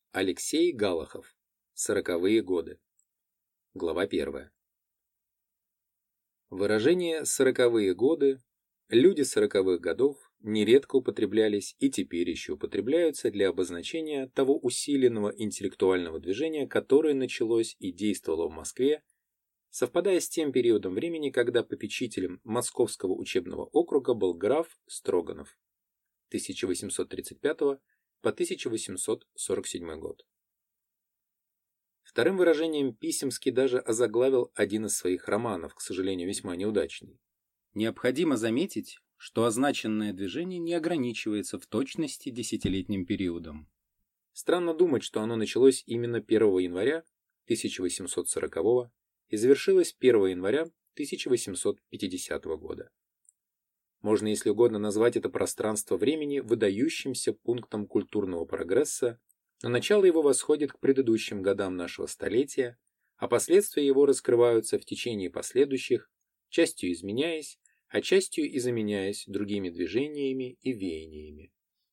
Алексей Галахов. Сороковые годы. Глава 1. Выражение «сороковые годы», люди сороковых годов нередко употреблялись и теперь еще употребляются для обозначения того усиленного интеллектуального движения, которое началось и действовало в Москве, совпадая с тем периодом времени, когда попечителем Московского учебного округа был граф Строганов 1835 по 1847 год. Вторым выражением Писемский даже озаглавил один из своих романов, к сожалению, весьма неудачный. Необходимо заметить, что означенное движение не ограничивается в точности десятилетним периодом. Странно думать, что оно началось именно 1 января 1840 и завершилось 1 января 1850 года. Можно, если угодно, назвать это пространство времени выдающимся пунктом культурного прогресса, но начало его восходит к предыдущим годам нашего столетия, а последствия его раскрываются в течение последующих, частью изменяясь, а частью и заменяясь другими движениями и веяниями.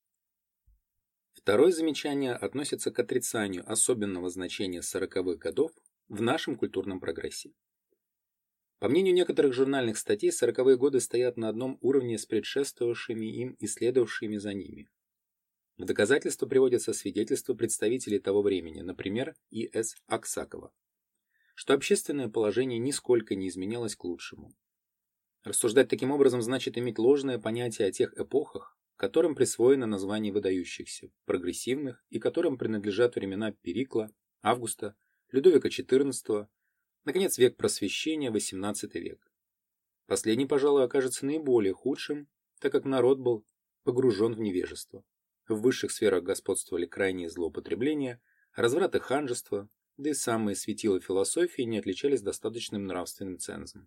Второе замечание относится к отрицанию особенного значения 40-х годов в нашем культурном прогрессе. По мнению некоторых журнальных статей, 40-е годы стоят на одном уровне с предшествовавшими им и следовавшими за ними. В доказательство приводятся свидетельства представителей того времени, например, И.С. Аксакова, что общественное положение нисколько не изменялось к лучшему. Рассуждать таким образом значит иметь ложное понятие о тех эпохах, которым присвоено название выдающихся, прогрессивных и которым принадлежат времена Перикла, Августа, Людовика XIV, наконец, век Просвещения, XVIII век. Последний, пожалуй, окажется наиболее худшим, так как народ был погружен в невежество. В высших сферах господствовали крайние злоупотребления, разврат и ханжество, да и самые светила философии не отличались достаточным нравственным цензом.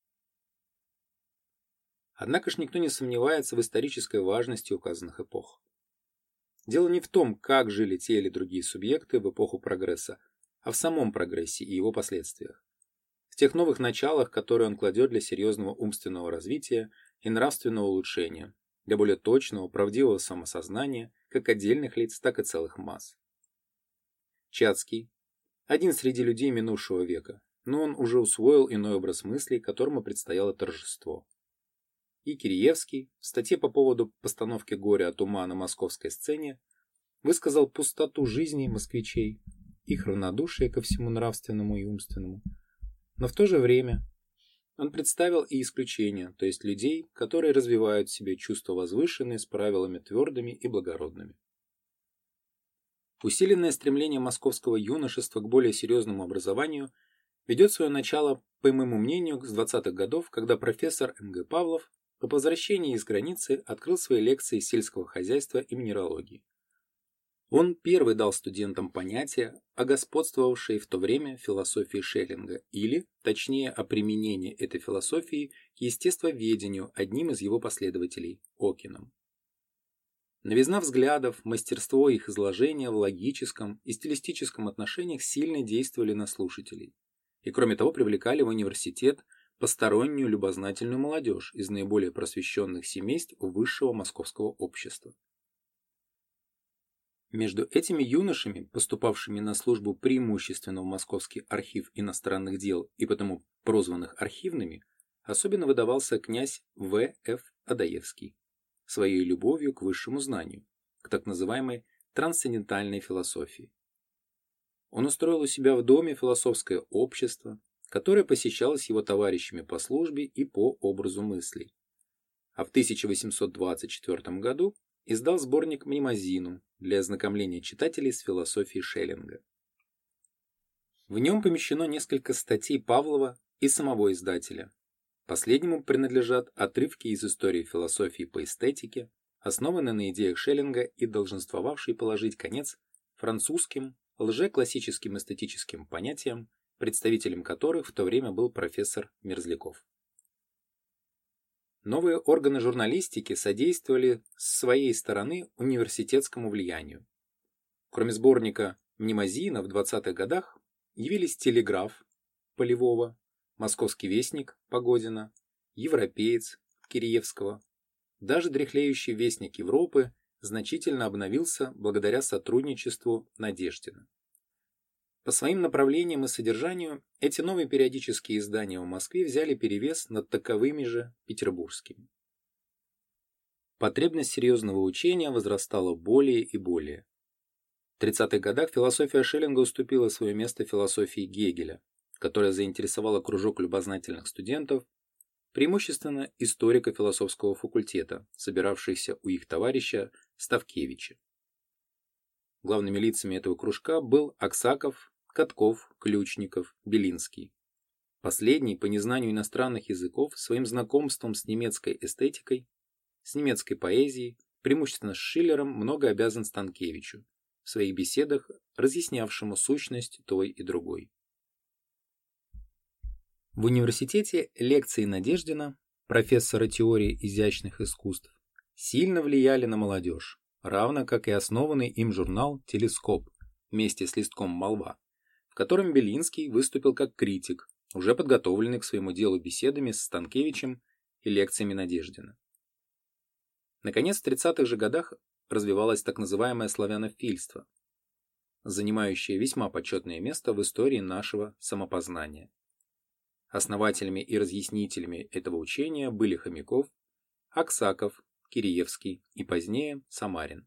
Однако ж никто не сомневается в исторической важности указанных эпох. Дело не в том, как жили те или другие субъекты в эпоху прогресса, а в самом прогрессе и его последствиях. В тех новых началах, которые он кладет для серьезного умственного развития и нравственного улучшения, для более точного, правдивого самосознания как отдельных лиц, так и целых масс. Чацкий – один среди людей минувшего века, но он уже усвоил иной образ мыслей, которому предстояло торжество. И Киреевский в статье по поводу постановки «Горя от ума» на московской сцене высказал пустоту жизни москвичей, их равнодушие ко всему нравственному и умственному, но в то же время он представил и исключения, то есть людей, которые развивают в себе чувства возвышенные с правилами твердыми и благородными. Усиленное стремление московского юношества к более серьезному образованию ведет свое начало, по моему мнению, с 20-х годов, когда профессор М.Г. Павлов по возвращении из границы открыл свои лекции сельского хозяйства и минералогии. Он первый дал студентам понятие о господствовавшей в то время философии Шеллинга или, точнее, о применении этой философии к естествоведению одним из его последователей – Окином. Новизна взглядов, мастерство их изложения в логическом и стилистическом отношениях сильно действовали на слушателей и, кроме того, привлекали в университет постороннюю любознательную молодежь из наиболее просвещенных семейств высшего московского общества. Между этими юношами, поступавшими на службу преимущественно в Московский архив иностранных дел и потому прозванных архивными, особенно выдавался князь В.Ф. Адаевский своей любовью к высшему знанию, к так называемой трансцендентальной философии. Он устроил у себя в доме философское общество, которое посещалось его товарищами по службе и по образу мыслей. А в 1824 году издал сборник «Мнемозину» для ознакомления читателей с философией Шеллинга. В нем помещено несколько статей Павлова и самого издателя. Последнему принадлежат отрывки из истории философии по эстетике, основанные на идеях Шеллинга и долженствовавшие положить конец французским лжеклассическим эстетическим понятиям, представителем которых в то время был профессор Мерзляков. Новые органы журналистики содействовали с своей стороны университетскому влиянию. Кроме сборника «Мнемозина» в 20-х годах явились «Телеграф» Полевого, «Московский вестник» Погодина, «Европеец» Киреевского, даже дряхлеющий «Вестник Европы» значительно обновился благодаря сотрудничеству Надеждина. По своим направлениям и содержанию эти новые периодические издания в Москве взяли перевес над таковыми же петербургскими. Потребность серьезного учения возрастала более и более. В 30-х годах философия Шеллинга уступила свое место философии Гегеля, которая заинтересовала кружок любознательных студентов, преимущественно историко-философского факультета, собиравшихся у их товарища Ставкевича. Главными лицами этого кружка был Аксаков, Катков, Ключников, Белинский. Последний, по незнанию иностранных языков, своим знакомством с немецкой эстетикой, с немецкой поэзией, преимущественно с Шиллером, много обязан Станкевичу, в своих беседах разъяснявшему сущность той и другой. В университете лекции Надеждина, профессора теории изящных искусств, сильно влияли на молодежь, равно как и основанный им журнал «Телескоп» вместе с листком «Молва», в котором Белинский выступил как критик, уже подготовленный к своему делу беседами с Станкевичем и лекциями Надеждина. Наконец, в 30-х же годах развивалось так называемое славянофильство, занимающее весьма почетное место в истории нашего самопознания. Основателями и разъяснителями этого учения были Хомяков, Аксаков, Киреевский и позднее Самарин.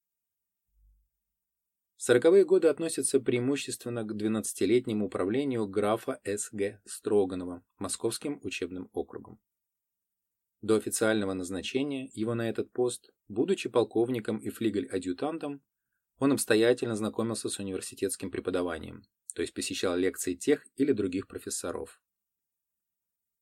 40-е годы относятся преимущественно к 12-летнему управлению графа С.Г. Строганова Московским учебным округом. До официального назначения его на этот пост, будучи полковником и флигель-адъютантом, он обстоятельно знакомился с университетским преподаванием, то есть посещал лекции тех или других профессоров.